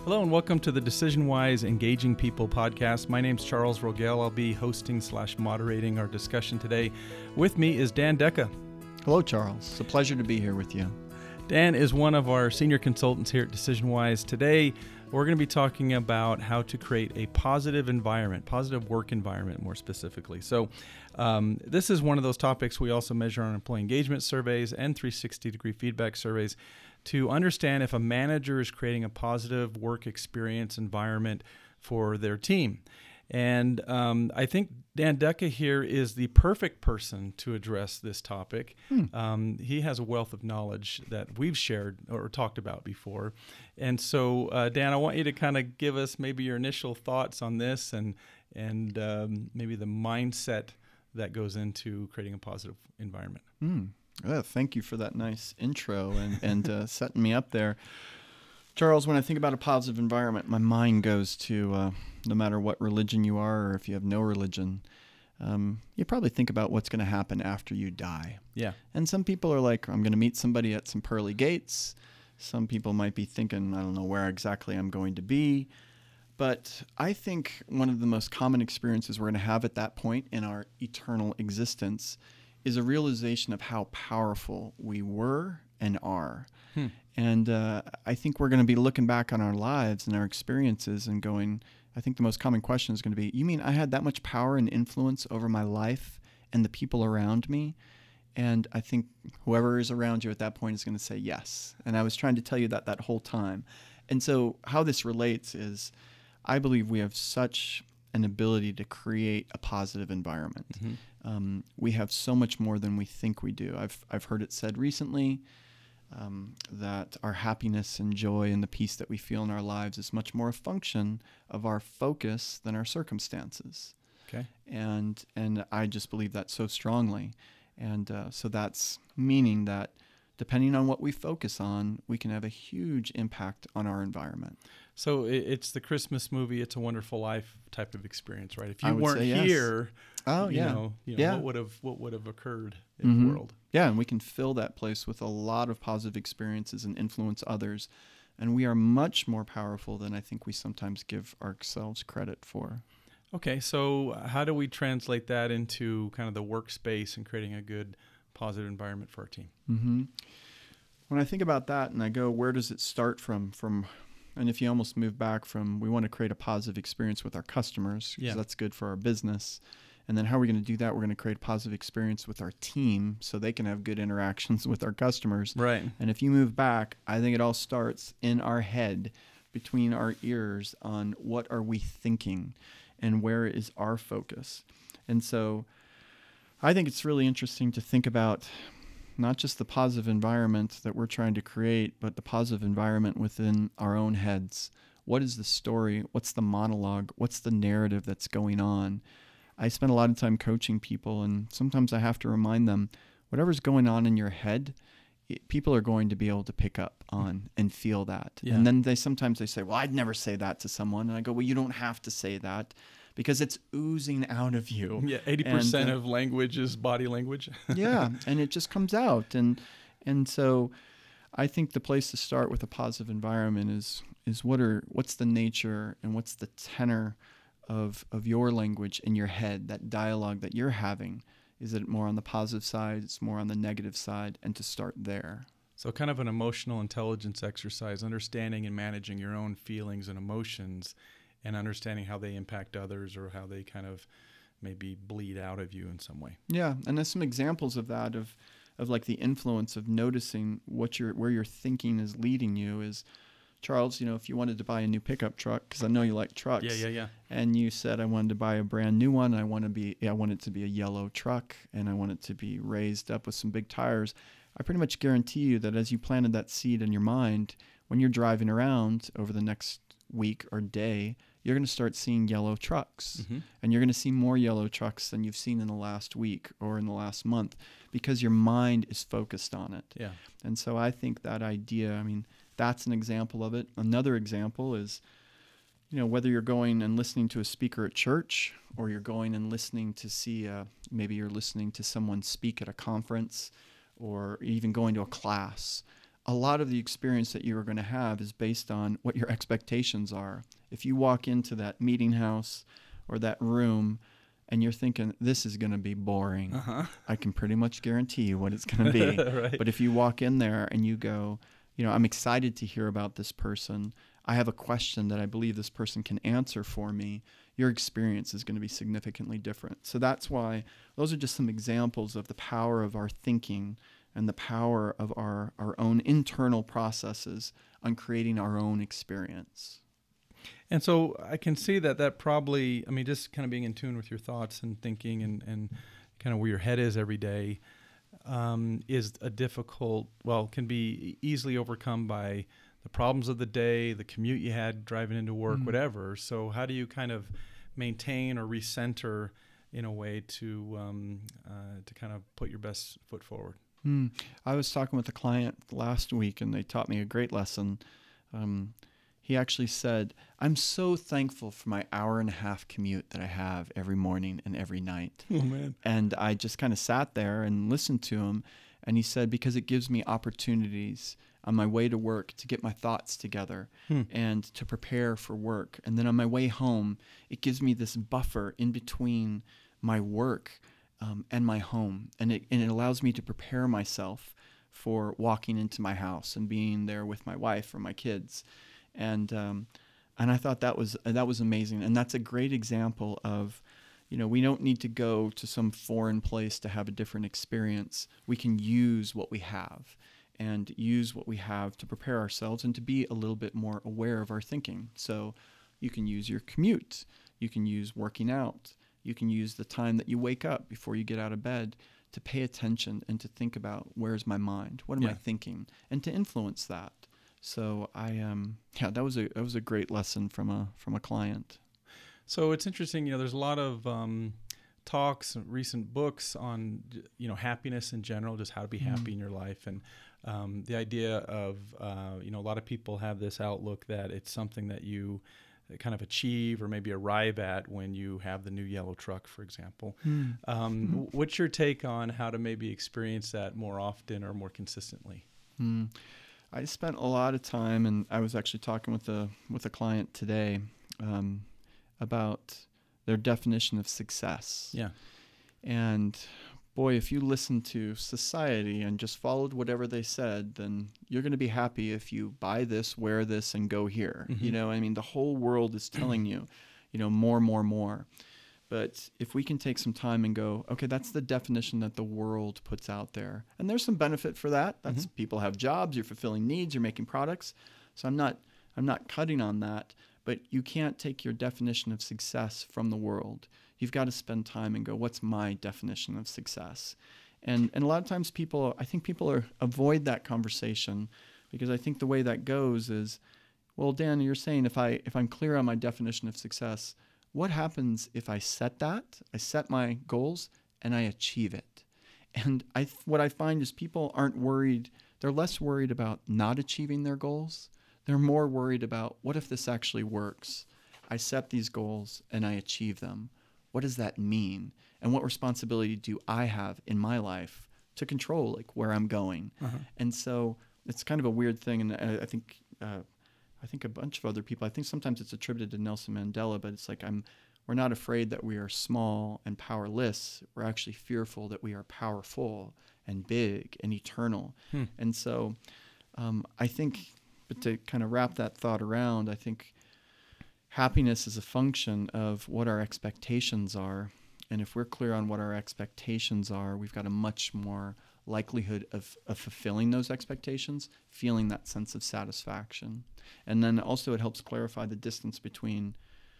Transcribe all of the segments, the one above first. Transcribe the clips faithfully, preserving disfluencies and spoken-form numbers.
Hello and welcome to the DecisionWise Engaging People podcast. My name's Charles Rogel. I'll be hosting slash moderating our discussion today. With me is Dan Decca. Hello, Charles. It's a pleasure to be here with you. Dan is one of our senior consultants here at DecisionWise. Today, we're going to be talking about how to create a positive environment, positive work environment more specifically. So um, this is one of those topics we also measure on employee engagement surveys and three sixty degree feedback surveys to understand if a manager is creating a positive work experience environment for their team. And um, I think Dan Decca here is the perfect person to address this topic. Hmm. Um, he has a wealth of knowledge that we've shared or talked about before. And so, uh, Dan, I want you to kind of give us maybe your initial thoughts on this and, and um, maybe the mindset that goes into creating a positive environment. Hmm. Oh, thank you for that nice intro and, and uh, setting me up there. Charles, when I think about a positive environment, my mind goes to uh, no matter what religion you are or if you have no religion, um, you probably think about what's going to happen after you die. Yeah. And some people are like, I'm going to meet somebody at some pearly gates. Some people might be thinking, I don't know where exactly I'm going to be. But I think one of the most common experiences we're going to have at that point in our eternal existence is a realization of how powerful we were and are. Hmm. And uh, I think we're going to be looking back on our lives and our experiences and going, I think the most common question is going to be, you mean I had that much power and influence over my life and the people around me? And I think whoever is around you at that point is going to say yes. And I was trying to tell you that that whole time. And so how this relates is I believe we have such an ability to create a positive environment. Mm-hmm. Um, we have so much more than we think we do. I've I've heard it said recently um, that our happiness and joy and the peace that we feel in our lives is much more a function of our focus than our circumstances. Okay. And and I just believe that so strongly. And uh, so that's meaning that depending on what we focus on, we can have a huge impact on our environment. So it's the Christmas movie, It's a Wonderful Life type of experience, right? If I you would weren't say yes. here, oh, you yeah. know, you know yeah. what would have what would have occurred in mm-hmm. the world? Yeah, and we can fill that place with a lot of positive experiences and influence others. And we are much more powerful than I think we sometimes give ourselves credit for. Okay, so how do we translate that into kind of the workspace and creating a good, positive environment for our team? Mm-hmm. When I think about that and I go, where does it start from? From, and if you almost move back from, we want to create a positive experience with our customers because yeah. that's good for our business. And then how are we going to do that? We're going to create a positive experience with our team so they can have good interactions with our customers. Right. And if you move back, I think it all starts in our head, between our ears, on what are we thinking and where is our focus. And so I think it's really interesting to think about not just the positive environment that we're trying to create, but the positive environment within our own heads. What is the story? What's the monologue? What's the narrative that's going on? I spend a lot of time coaching people, and sometimes I have to remind them, whatever's going on in your head, it, people are going to be able to pick up on and feel that. Yeah. And then they sometimes they say, well, I'd never say that to someone. And I go, well, you don't have to say that because it's oozing out of you. Yeah, eighty percent and, uh, of language is body language. yeah, and it just comes out. And and so I think the place to start with a positive environment is is what are what's the nature and what's the tenor of of your language in your head, that dialogue that you're having. Is it more on the positive side? It's more on the negative side, and to start there. So kind of an emotional intelligence exercise, understanding and managing your own feelings and emotions and understanding how they impact others or how they kind of maybe bleed out of you in some way. Yeah, and there's some examples of that, of of like the influence of noticing what your where your thinking is leading you is, Charles, you know, if you wanted to buy a new pickup truck, because I know you like trucks. Yeah, yeah, yeah. And you said, I wanted to buy a brand new one. I want to be, I want it to be a yellow truck, and I want it to be raised up with some big tires. I pretty much guarantee you that as you planted that seed in your mind, when you're driving around over the next week or day, you're going to start seeing yellow trucks. Mm-hmm. And you're going to see more yellow trucks than you've seen in the last week or in the last month because your mind is focused on it. Yeah. And so I think that idea, I mean, that's an example of it. Another example is, you know, whether you're going and listening to a speaker at church or you're going and listening to see, uh, maybe you're listening to someone speak at a conference or even going to a class. a lot of the experience that you are going to have is based on what your expectations are. If you walk into that meeting house or that room and you're thinking, this is going to be boring, Uh-huh. I can pretty much guarantee you what it's going to be. Right. But if you walk in there and you go, you know, I'm excited to hear about this person. I have a question that I believe this person can answer for me. Your experience is going to be significantly different. So that's why those are just some examples of the power of our thinking and the power of our, our own internal processes on creating our own experience. And so I can see that that probably, I mean, just kind of being in tune with your thoughts and thinking and, and kind of where your head is every day um, is a difficult, well, can be easily overcome by the problems of the day, the commute you had driving into work, mm. whatever. So how do you kind of maintain or recenter in a way to um, uh, to kind of put your best foot forward? Mm. I was talking with a client last week, and they taught me a great lesson. Um, he actually said, I'm so thankful for my hour and a half commute that I have every morning and every night. Oh, man. And I just kind of sat there and listened to him. And he said, because it gives me opportunities on my way to work to get my thoughts together hmm. and to prepare for work. And then on my way home, it gives me this buffer in between my work um, and my home. And it, and it allows me to prepare myself for walking into my house and being there with my wife or my kids. And um, and I thought that was that was amazing. And that's a great example of, you know, we don't need to go to some foreign place to have a different experience. We can use what we have and use what we have to prepare ourselves and to be a little bit more aware of our thinking. So you can use your commute. You can use working out. You can use the time that you wake up before you get out of bed to pay attention and to think about, where's my mind? What am yeah. I thinking? And to influence that. So I um yeah that was a that was a great lesson from a from a client. So it's interesting, you know, there's a lot of um, talks, recent books on, you know, happiness in general, just how to be happy mm. in your life. And um, the idea of, uh, you know, a lot of people have this outlook that it's something that you kind of achieve or maybe arrive at when you have the new yellow truck, for example. Mm. Um, mm. What's your take on how to maybe experience that more often or more consistently? Mm. I spent a lot of time, and I was actually talking with a with a client today um, about their definition of success. Yeah. And boy, if you listen to society and just followed whatever they said, then you're going to be happy if you buy this, wear this, and go here. Mm-hmm. You know, I mean, the whole world is telling you, you know, more, more, more. But if we can take some time and go, okay, that's the definition that the world puts out there. And there's some benefit for that. That's mm-hmm. people have jobs, you're fulfilling needs, you're making products. So I'm not I'm not cutting on that, but you can't take your definition of success from the world. You've got to spend time and go, what's my definition of success? And and a lot of times people, I think people are avoid that conversation because I think the way that goes is, well, Dan, you're saying if I if I'm clear on my definition of success, what happens if I set that, I set my goals, and I achieve it? And I, what I find is people aren't worried. They're less worried about not achieving their goals. They're more worried about, what if this actually works? I set these goals and I achieve them. What does that mean? And what responsibility do I have in my life to control like where I'm going? Uh-huh. And so it's kind of a weird thing. And I, I think... Uh, I think a bunch of other people, I think sometimes it's attributed to Nelson Mandela, but it's like I'm, we're not afraid that we are small and powerless. We're actually fearful that we are powerful and big and eternal. Hmm. And so um, I think, but to kind of wrap that thought around, I think happiness is a function of what our expectations are. And if we're clear on what our expectations are, we've got a much more likelihood of, of fulfilling those expectations, feeling that sense of satisfaction. And then also it helps clarify the distance between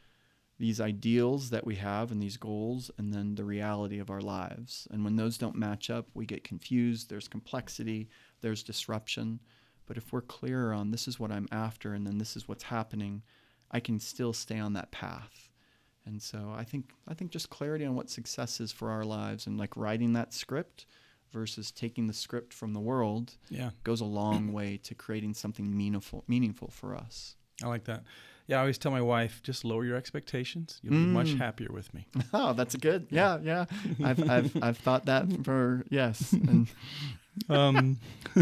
these ideals that we have and these goals and then the reality of our lives. And when those don't match up, we get confused, there's complexity, there's disruption. But if we're clear on this is what I'm after and then this is what's happening, I can still stay on that path. And so I think I think just clarity on what success is for our lives and like writing that script versus taking the script from the world yeah. goes a long way to creating something meaningful meaningful for us. I like that. Yeah, I always tell my wife, just lower your expectations. You'll mm. be much happier with me. Oh, that's good. Yeah, yeah. I've I've I've thought that for yes. And Um,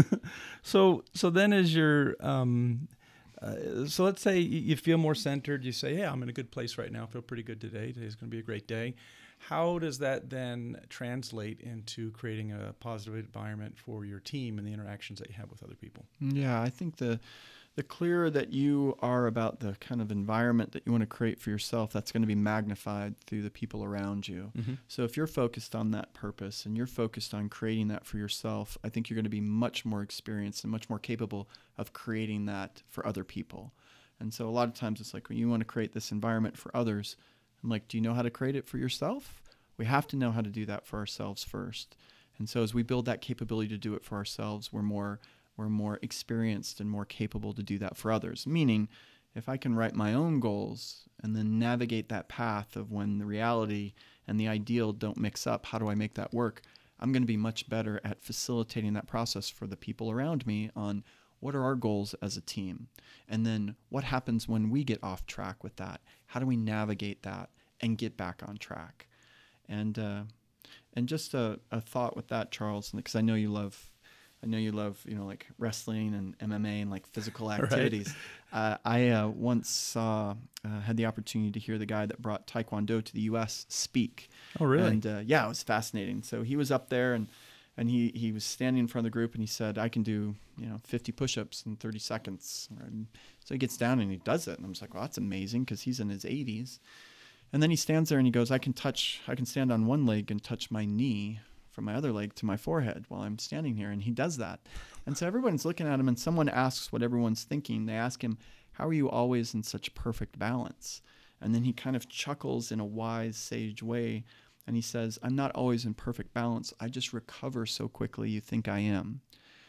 so so then as your um, uh, so let's say you you feel more centered. You say, "Yeah, I'm in a good place right now. I feel pretty good today. Today's going to be a great day." How does that then translate into creating a positive environment for your team and the interactions that you have with other people? Yeah, I think the the clearer that you are about the kind of environment that you want to create for yourself, that's going to be magnified through the people around you. Mm-hmm. So if you're focused on that purpose and you're focused on creating that for yourself, I think you're going to be much more experienced and much more capable of creating that for other people. And so a lot of times it's like when you want to create this environment for others, I'm like, do you know how to create it for yourself? We have to know how to do that for ourselves first. And so as we build that capability to do it for ourselves, we're more we're more experienced and more capable to do that for others. Meaning, if I can write my own goals and then navigate that path of when the reality and the ideal don't mix up, how do I make that work? I'm going to be much better at facilitating that process for the people around me on what are our goals as a team? And then what happens when we get off track with that? How do we navigate that and get back on track? And uh, and just a, a thought with that, Charles, because I know you love I know you love, you know, like wrestling and M M A and like physical activities. Right. Uh, I uh, once saw, uh, had the opportunity to hear the guy that brought Taekwondo to the U S speak. Oh, really? And uh, yeah, it was fascinating. So he was up there and, and he, he was standing in front of the group and he said, I can do, you know, fifty push-ups in thirty seconds. And so he gets down and he does it. And I was like, well, that's amazing because he's in his eighties. And then he stands there and he goes, I can touch, I can stand on one leg and touch my knee from my other leg to my forehead while I'm standing here. And he does that. And so everyone's looking at him and someone asks what everyone's thinking. They ask him, how are you always in such perfect balance? And then he kind of chuckles in a wise, sage way. And he says, I'm not always in perfect balance. I just recover so quickly you think I am.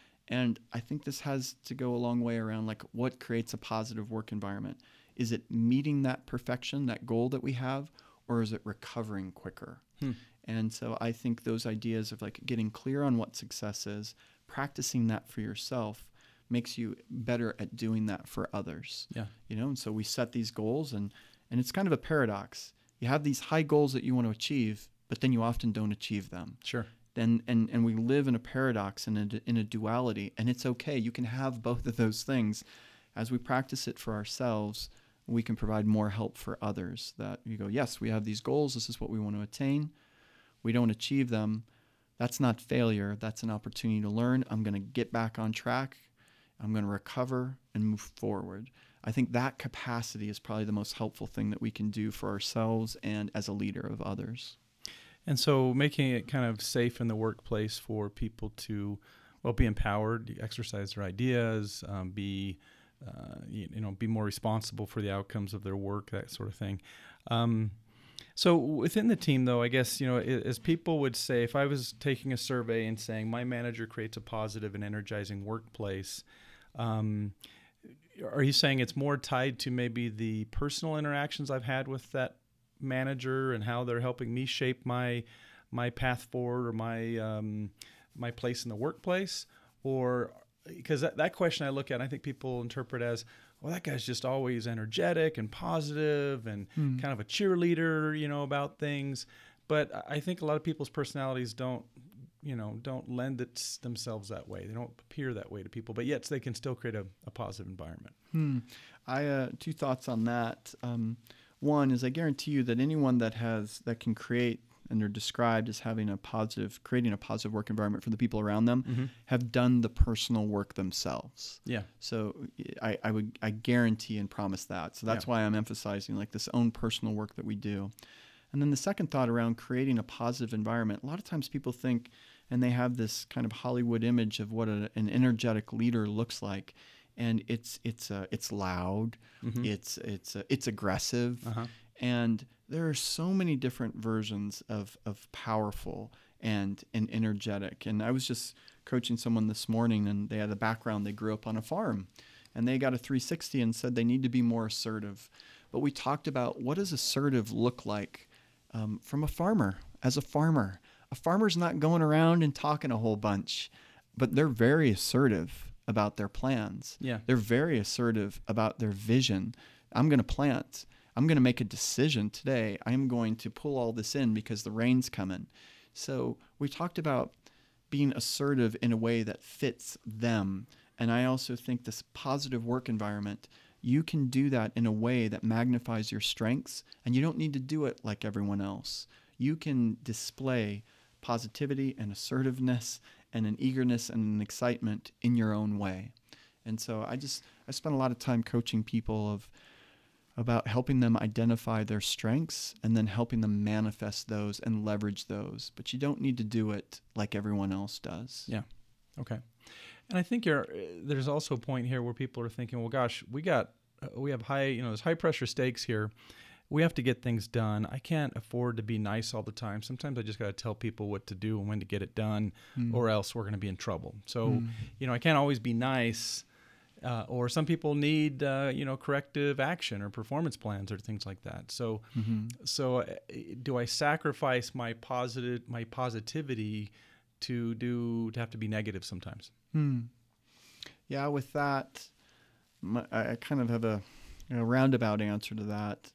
And I think this has to go a long way around like what creates a positive work environment. Is it meeting that perfection, that goal that we have, or is it recovering quicker? Hmm. And so I think those ideas of like getting clear on what success is, practicing that for yourself makes you better at doing that for others. Yeah. You know, and so we set these goals and, and it's kind of a paradox. You have these high goals that you want to achieve, but then you often don't achieve them. Sure. Then and, and we live in a paradox and in a, in a duality, and it's okay. You can have both of those things. As we practice it for ourselves, we can provide more help for others. That you go, yes, we have these goals. This is what we want to attain. We don't achieve them. That's not failure. That's an opportunity to learn. I'm going to get back on track. I'm going to recover and move forward. I think that capacity is probably the most helpful thing that we can do for ourselves and as a leader of others. And so making it kind of safe in the workplace for people to, well, be empowered, exercise their ideas, um, be, uh, you, you know, be more responsible for the outcomes of their work, that sort of thing. Um, so within the team, though, I guess, you know, as people would say, if I was taking a survey and saying my manager creates a positive and energizing workplace, um, are you saying it's more tied to maybe the personal interactions I've had with that manager and how they're helping me shape my my path forward or my um, my place in the workplace? Or because that, that question I look at, I think people interpret as, well, that guy's just always energetic and positive and mm. kind of a cheerleader, you know, about things. But I think a lot of people's personalities don't, you know, don't lend it themselves that way. They don't appear that way to people, but yet they can still create a, a positive environment. Hmm. I uh, two thoughts on that. Um, one is I guarantee you that anyone that has that can create and they're described as having a positive, creating a positive work environment for the people around them, mm-hmm. have done the personal work themselves. Yeah. So I, I would I guarantee and promise that. So that's yeah. why I'm emphasizing like this own personal work that we do. And then the second thought around creating a positive environment. A lot of times people think, and they have this kind of Hollywood image of what a, an energetic leader looks like, and it's it's uh, it's loud, mm-hmm. it's it's uh, it's aggressive, uh-huh. and there are so many different versions of of powerful and and energetic. And I was just coaching someone this morning, and they had a background. They grew up on a farm, and they got a three sixty and said they need to be more assertive. But we talked about what does assertive look like um, from a farmer. As a farmer, a farmer's not going around and talking a whole bunch, but they're very assertive about their plans. Yeah. They're very assertive about their vision. I'm going to plant. I'm going to make a decision today. I'm going to pull all this in because the rain's coming. So we talked about being assertive in a way that fits them. And I also think this positive work environment, you can do that in a way that magnifies your strengths, and you don't need to do it like everyone else. You can display positivity and assertiveness and an eagerness and an excitement in your own way. And so I just, I spent a lot of time coaching people of about helping them identify their strengths and then helping them manifest those and leverage those. But you don't need to do it like everyone else does. Yeah. Okay. And I think you're, there's also a point here where people are thinking, well, gosh, we got, uh, we have high, you know, there's high pressure stakes here. We have to get things done. I can't afford to be nice all the time. Sometimes I just got to tell people what to do and when to get it done, mm. or else we're going to be in trouble. So, mm. you know, I can't always be nice. Uh, or some people need, uh, you know, corrective action or performance plans or things like that. So, mm-hmm. so uh, do I sacrifice my positive, my positivity to do to have to be negative sometimes? Hmm. Yeah, with that, my, I kind of have a, a roundabout answer to that.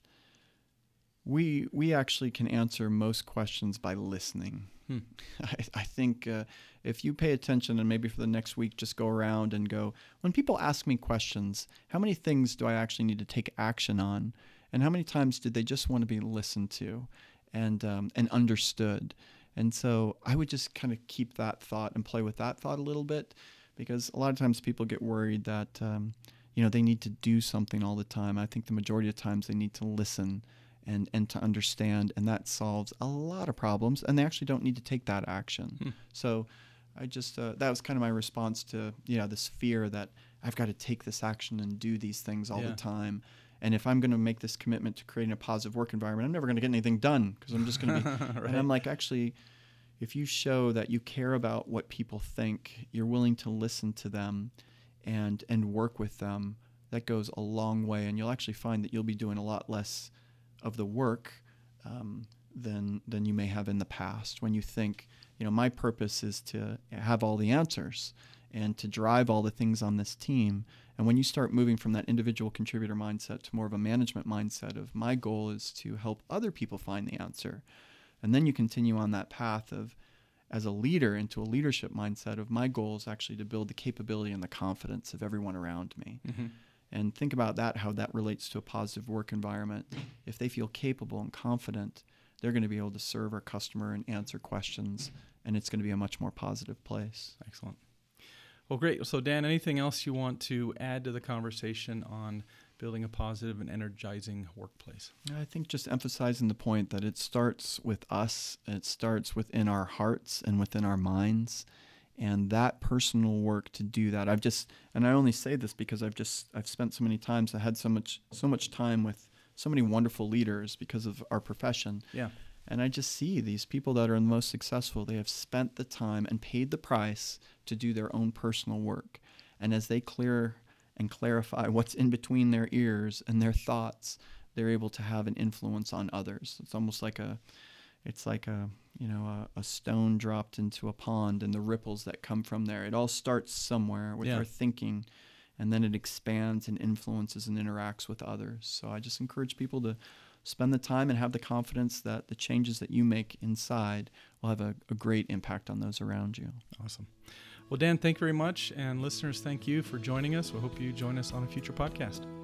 We we actually can answer most questions by listening. Hmm. I, I think uh, if you pay attention and maybe for the next week just go around and go, when people ask me questions, how many things do I actually need to take action on? And how many times did they just want to be listened to and um, and understood? And so I would just kind of keep that thought and play with that thought a little bit, because a lot of times people get worried that um, you know they need to do something all the time. I think the majority of times they need to listen and and to understand, and that solves a lot of problems, and they actually don't need to take that action. Hmm. So I just, uh, that was kind of my response to, you know, this fear that I've got to take this action and do these things all yeah. the time. And if I'm going to make this commitment to creating a positive work environment, I'm never going to get anything done, because I'm just going to be, right. And I'm like, actually, if you show that you care about what people think, you're willing to listen to them and and work with them, that goes a long way, and you'll actually find that you'll be doing a lot less of the work um, than than you may have in the past, when you think, you know, my purpose is to have all the answers and to drive all the things on this team. And when you start moving from that individual contributor mindset to more of a management mindset of, my goal is to help other people find the answer, and then you continue on that path of, as a leader, into a leadership mindset of, my goal is actually to build the capability and the confidence of everyone around me. Mm-hmm. And think about that, how that relates to a positive work environment. If they feel capable and confident, they're going to be able to serve our customer and answer questions, and it's going to be a much more positive place. Excellent. Well, great. So, Dan, anything else you want to add to the conversation on building a positive and energizing workplace? I think just emphasizing the point that it starts with us, it starts within our hearts and within our minds. And that personal work to do that, I've just, and I only say this because I've just, I've spent so many times, I had so much, so much time with so many wonderful leaders because of our profession. Yeah. And I just see these people that are the most successful, they have spent the time and paid the price to do their own personal work. And as they clear and clarify what's in between their ears and their thoughts, they're able to have an influence on others. It's almost like a, It's like a, you know, a, a stone dropped into a pond and the ripples that come from there. It all starts somewhere with yeah. our thinking, and then it expands and influences and interacts with others. So I just encourage people to spend the time and have the confidence that the changes that you make inside will have a, a great impact on those around you. Awesome. Well, Dan, thank you very much. And listeners, thank you for joining us. We hope you join us on a future podcast.